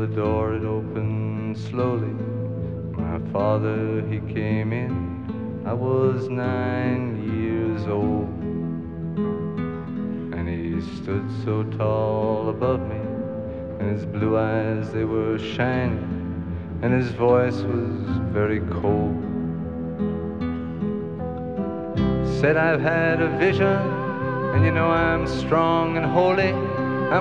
the door, it opened slowly. My father, he came in. I was 9 years old. And he stood so tall above me, and his blue eyes, they were shining, and his voice was very cold. Said, I've had a vision, and you know I'm strong and holy.